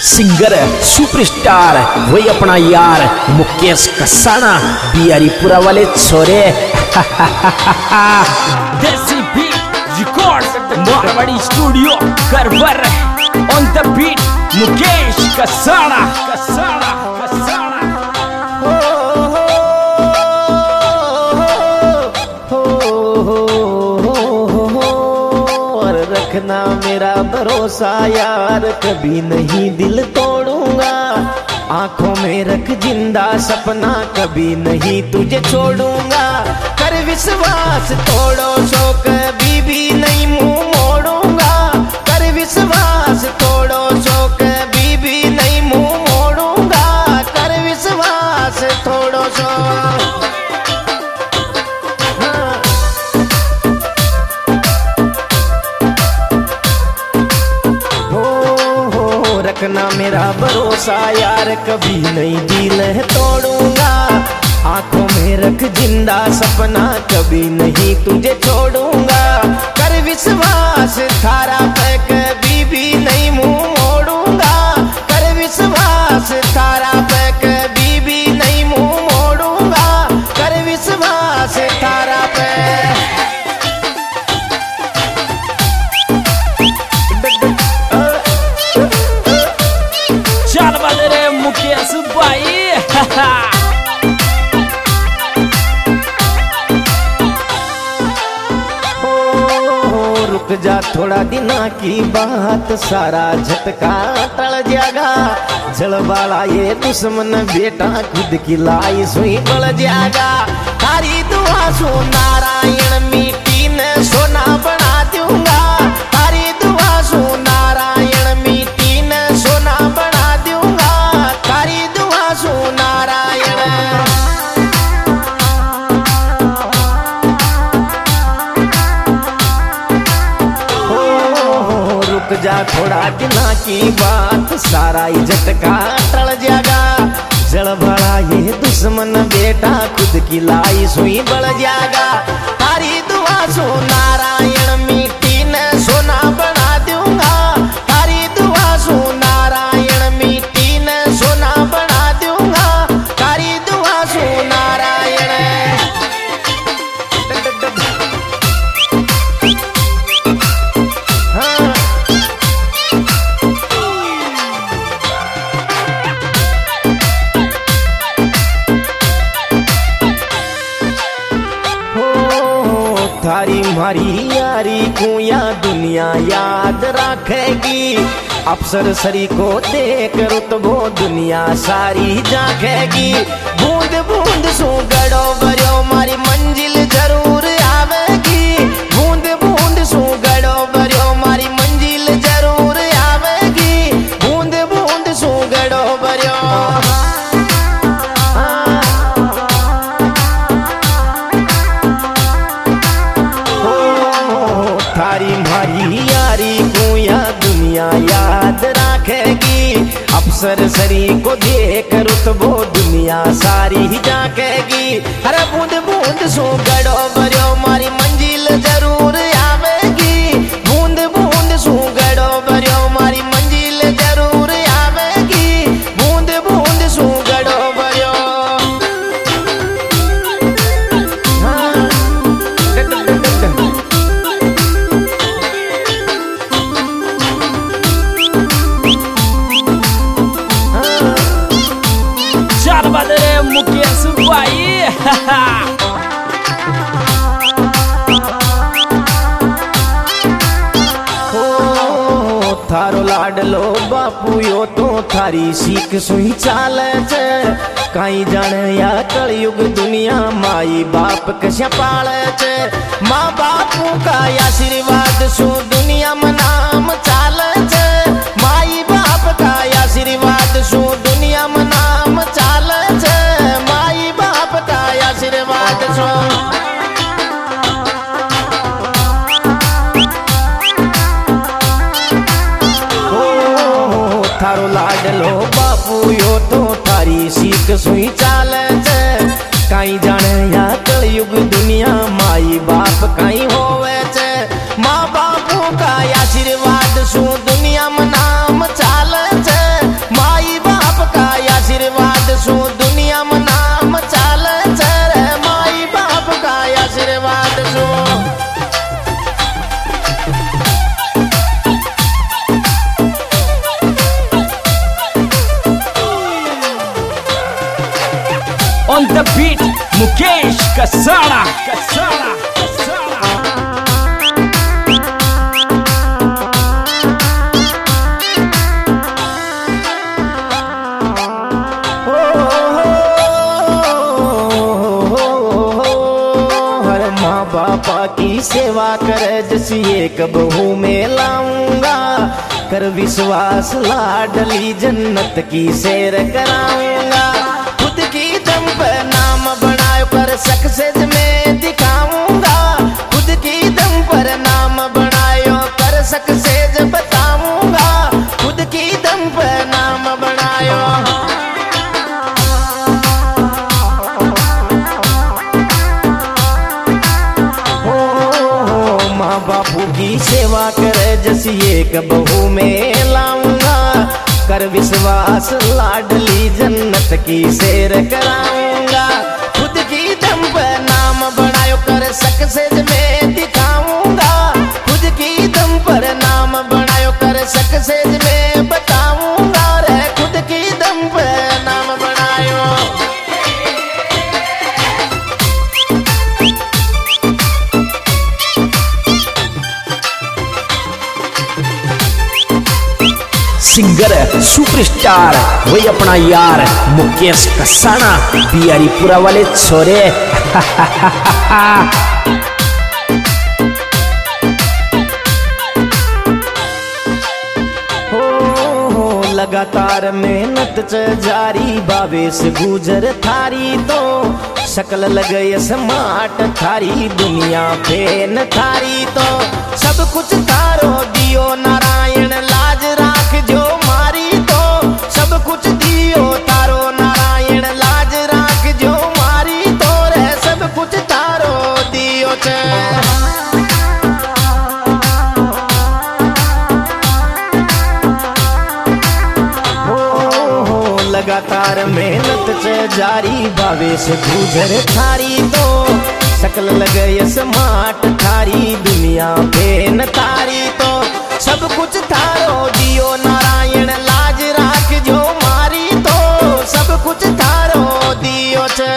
Singer superstar वही अपना यार मुकेश कसाना बिहारीपुरा वाले छोरे। Desi beat records Marwari studio करवर on the beat Mukesh Kasana Kasana Kasana. और रखना मेरा भरोसा यार, कभी नहीं दिल तोड़ूंगा। आंखों में रख जिंदा सपना, कभी नहीं तुझे छोड़ूंगा। कर विश्वास तोड़ो सो कभी भी नहीं मुंह मोड़ूंगा। कर विश्वास तोड़ो सो कभी भी नहीं मुंह मोड़ूंगा। कर विश्वास तोड़ो सो रखना मेरा भरोसा यार, कभी नहीं दिल तोड़ूंगा। आंखों में रख जिंदा सपना, कभी नहीं तुझे छोड़ूंगा। कर विश्वास थारा पे कभी भी नहीं मुंह मोड़ूंगा। कर विश्वास थारा पे कभी भी नहीं मुंह मोड़ूंगा। कर विश्वास थारा पे मुकेश भाई। रुक जा थोड़ा दिना की बात, सारा झटका टल जाएगा। जलवाला ये दुश्मन बेटा खुद की लाई सुई बढ़ जाएगा। तारी दुआ सो नारायण मिट्टी ने सोना बना दूंगा। तारी दुआ सो नारायण मिट्टी ने सोना बना दूंगा। तारी दुआ सो नारायण। रुक जा थोड़ा दिना की बात, सारा ही झटका टल जाएगा। जल भरा ये दुश्मन बेटा खुद की लाई सुई बढ़ जाएगा। तारी दुआ सो नारायण मिट्टी ने सोना बना दूंगा। तारी दुआ सो नारायण मिट्टी ने सोना बना दूंगा। तारी दुआ सो नारायण। थारी मारी यारी को या दुनिया याद रखेगी। अफसर सरी को देख रुतबो दुनिया सारी जाखेगी। बूंद बूंद सो गड़ो भरो मारी मंजिल जरूर आवेगी। बूंद बूंद सो गड़ो भरो मारी मंजिल जरूर आवेगी। बूंद बूंद सो गड़ो भरो थारी मारी यारी को या दुनिया याद रखेगी। अफसर सरी को देख रुतबो दुनिया सारी जाकेगी। अरे बूंद बूंद सो गड़ो भरो मारी मंजिल जरूर आवेगी। बूंद बूंद सो गड़ो भरो मारी मंजिल जरूर आवेगी। बूंद बूंद सो गड़ो भरो मुकेश भाई। थारो लाडलो बापू यो तो थारी सीख सुई चाले छे। काई जाने या कलयुग दुनिया माई बाप कश्या पाले छे। माँ बापू का आशीर्वाद सु दुनिया में नाम चाले छे। माई बाप का आशीर्वाद सु दुनिया में नाम चाले छे। माई बाप का आशीर्वाद सु थारो लाडलो बापू यो तो थारी सीख सुई चाले छे। काई जाने या कलयुग दुनिया माई बाप काई होवे छे। माँ बापू का आशीर्वाद सु दुनिया में नाम चाले छे। The beat Mukesh Kasana Kasana Kasana. माँ बापा की सेवा करे जैसी एक बहू में लाऊंगा, कर विश्वास लाडली जन्नत की सैर कराऊंगा। खुद की दम पे नाम बनाए पर सक्सेस में दिखाऊंगा, खुद की दम पर नाम बनायो कर सक्सेस बताऊंगा, खुद की दम पे नाम बनायो। माँ बापू की सेवा करे जैसी एक बहू में लाऊंगा, कर विश्वास लाडली जन्नत की सैर कराऊंगा। खुद की दम पे नाम बनायो कर सक्सेस में दिखाऊंगा, खुद की दम पर नाम बनायो कर सक्सेस में बताऊंगा रे, खुद की दम पे नाम बनायो। सिंगर सुपरस्टार वही अपना यार मुकेश कसाना बिहारीपुरा वाले छोरे। लगातार मेहनत च जारी बाबे से गुजर थारी तो शकल लगे स्मार्ट थारी दुनिया फेन थारी तो सब कुछ तारो दियो नारायण लाज राख जो मारी तो सब कुछ दियो तारो नारायण लाज राख जो मारी तो रे सब कुछ तारो दियो च। लगातार मेहनत से जारी बावे से गुजर थारी तो शकल लगे स्मार्ट थारी दुनिया फेन थारी तो सब कुछ थारो दियो नारायण लाज राख जो मारी तो सब कुछ थारो दियो च।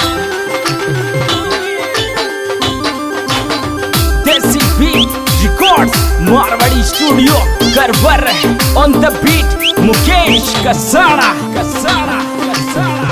Desi beat records Marwari studio गरबर on the beat Mukesh Kasana Kasana Kasana.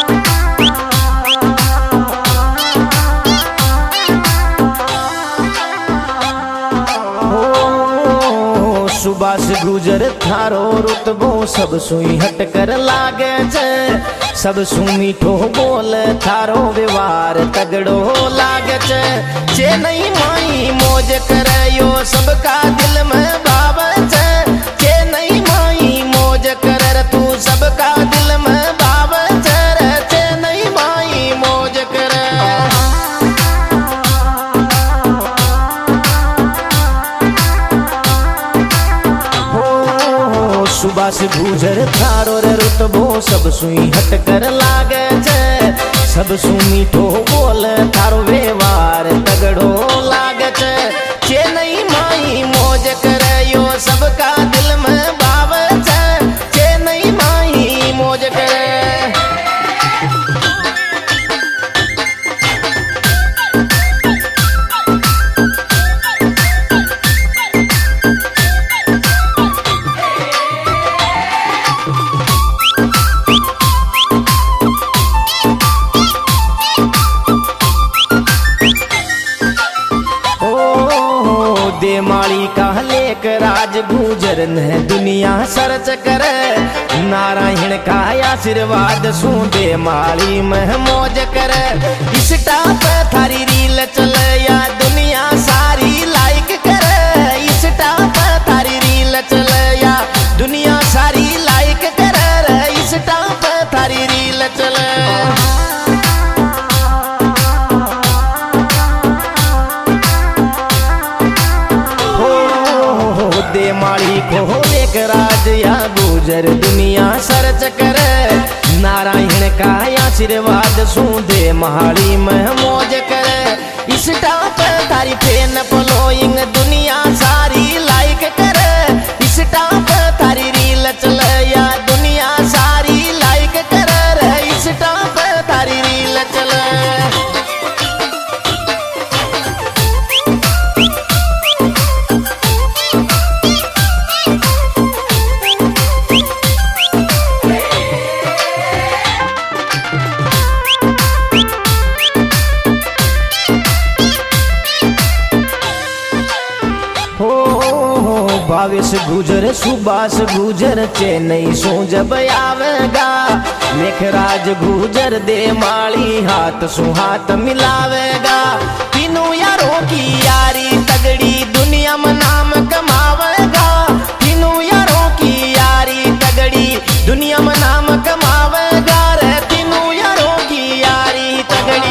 सुबह से गुजर थारो रुतबो सब सुई हट कर लागे छे, सब सु मीठो बोल थारो व्यवहार तगड़ो लागे छे। जे नहीं माई मौज करे यो सबका दिल में भाव छे, जे नहीं माई मौज करे तू सबका दिल में भाव छे रे, जे नहीं माई मौज करे। सुबह से गुजर थारो रे रुतबो सब सुई हट कर लागे छे, सब सु मीठो बोल थारो व्यवहार तगड़ो लागे छे। जे नहीं माई मौज करे यो सबका दिल में भाव छे, जे नहीं माई मौज करे। दे माली का लेक राज गुजर न दुनिया सर्च करे, नारायण का आशीर्वाद सू दे माली में मौज करे। इस टाप थारी रील चले या दुनिया सारी लाइक करे, इस टाप थारी रील चले या दुनिया सारी लाइक करे रे, इस टाप थारी रील चले। दे माली को एक राज या गुजर दुनिया सर्च करे, नारायण का आशीर्वाद सू दे महाली में मौज करे। इस टाप थारी फैन फॉलोइंग दुनिया सारी लाइक करे, इस टाप थारी रील चले या दुनिया सारी लाइक करे रे, इस टाप थारी रील भावेश गुजर सुभाष गुजर चेन्नई सो जब आवेगा मेघराज गुजर दे माली हाथ सु हाथ मिलावेगा तीनों यारों की यारी तगड़ी दुनिया में नाम कमावेगा तीनों यारों की यारी तगड़ी दुनिया में नाम कमावेगा रे तीनों यारों की यारी तगड़ी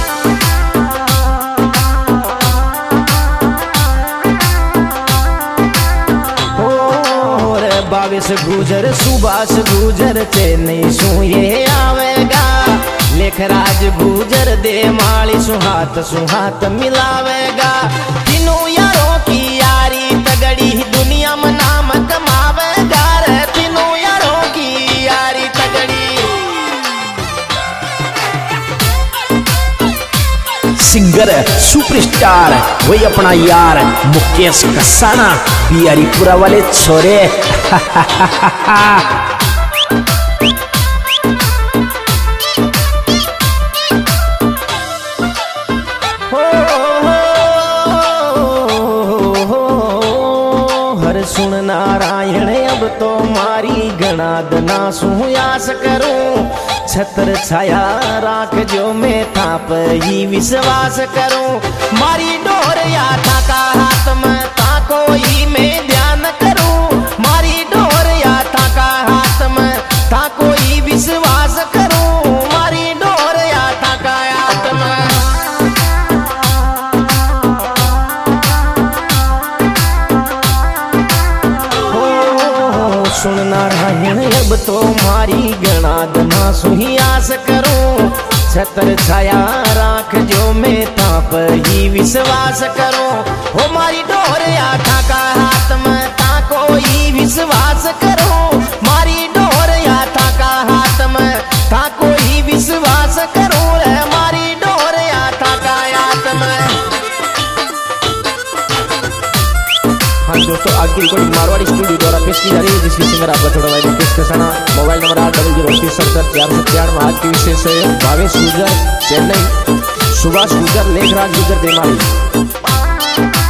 भावेश गुजर सुभाष गुजर चेन्नई सु ये आवेगा लेखराज गुजर दे माली सु हाथ मिलावेगा तीनों यारों की यारी तगड़ी दुनिया में नाम कमावेगा रे तीनों यारों की यारी तगड़ी। सिंगर सुपरस्टार वही अपना यार मुकेश कसाना बिहारीपुरा वाले छोरे। हर सुन नारायण अब तो मारी गणाद ना सुयास करूं छत्र छाया राख जो मैं थाप ही विश्वास करूं मारी डोर या था का हाथ में ताको ही मैं ध्यान करूं मारी डोर या था का हाथ में ताको ही विश्वास करूं मारी डोर या था का हाथ में। सुन नारायण अब तो मारी गणाद ना सुही आस करूं छत्र छाया राख जो मैं ताप ही विश्वास करूं हो मारी डोर या था का हाथ में ताको ही विश्वास करूं मारी डोर या था का हाथ में ताको ही विश्वास करूं रे मारी डोर या था का हाथ में। हाँ दोस्तों आज की रिकॉर्डिंग मारवाड़ी स्टूडियो द्वारा पेश की जा रही है जिसकी सिंगर आपका छोटा भाई मुकेश कसाना मोबाइल नंबर 80037497 आज की विशेष है भावेश गुजर चेन्नई सुभाष गुजर लेखराज गुजर देमाली।